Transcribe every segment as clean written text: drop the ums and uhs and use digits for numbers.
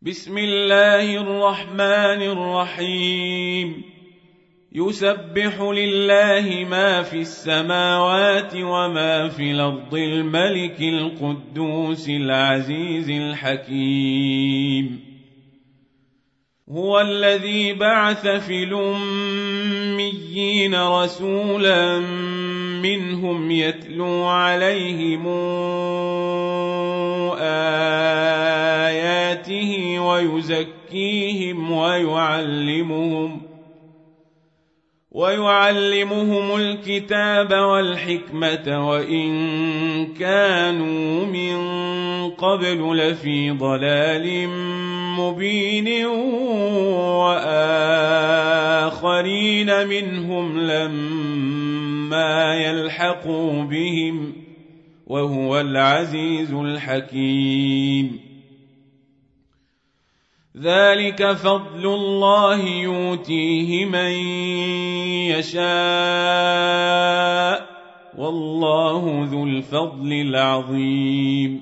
بسم الله الرحمن الرحيم يسبح لله ما في السماوات وما في الأرض الملك القدوس العزيز الحكيم هو الذي بعث في الأميين رسولا منهم يتلو عليهم آياته ويزكيهم ويعلمهم الكتاب والحكمة وإن كانوا من قبل لفي ضلال مبين وآخرين منهم لما يلحقوا بهم وهو العزيز الحكيم ذلك فضل الله يؤتيه من يشاء والله ذو الفضل العظيم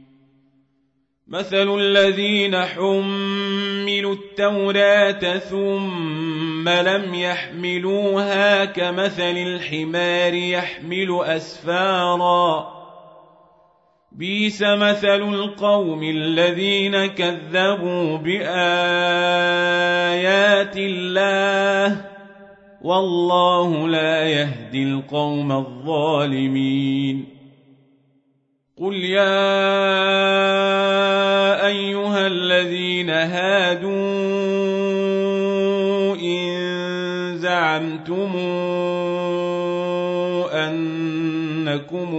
مثل الذين حملوا التوراة ثم لم يحملوها كمثل الحمار يحمل أسفارا بئس مثل القوم الذين كذبوا بآيات الله والله لا يهدي القوم الظالمين قل يا أيها الذين هادوا إن زعمتم أنكم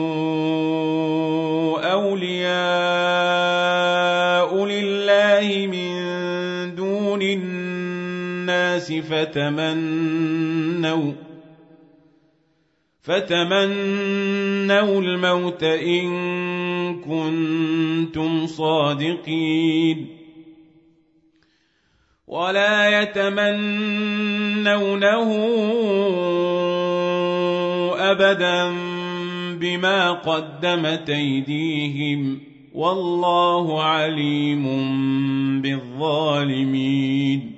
أولياء لله من دون الناس فتمنوا الموت إن كنتم صادقين ولا يتمنونه أبدا بما قدمت أيديهم والله عليم بالظالمين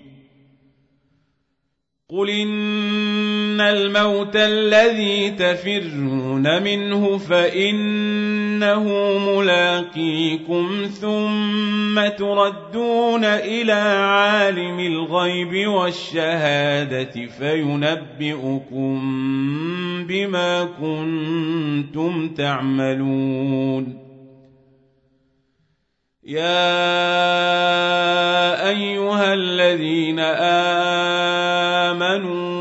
قل إن الموت الذي تفرون منه فإنه ملاقيكم ثم تردون إلى عالم الغيب والشهادة فينبئكم بما كنتم تعملون يا أيها الذين آمنوا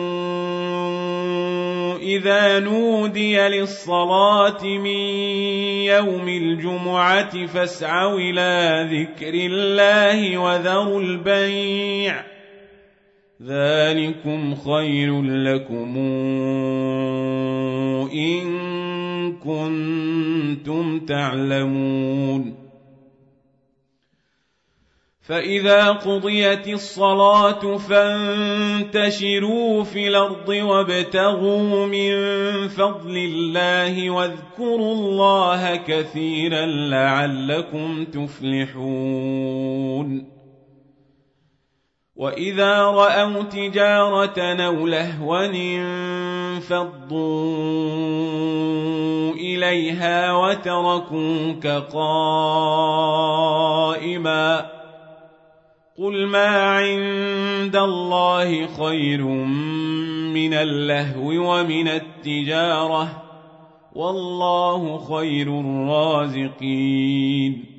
إذا نودي للصلاة من يوم الجمعة فاسعوا إلى ذكر الله وذروا البيع ذلكم خير لكم إن كنتم تعلمون فإذا قضيت الصلاة فانتشروا في الأرض وابتغوا من فضل الله واذكروا الله كثيرا لعلكم تفلحون وإذا رأوا تجارة أو لهوا انفضوا إليها وتركوك قائما قل ما عند الله خير من اللهو ومن التجارة والله خير الرازقين